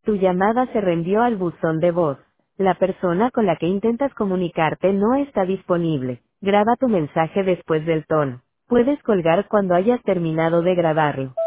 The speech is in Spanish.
Tu llamada se reenvió al buzón de voz. La persona con la que intentas comunicarte no está disponible. Graba tu mensaje después del tono. Puedes colgar cuando hayas terminado de grabarlo.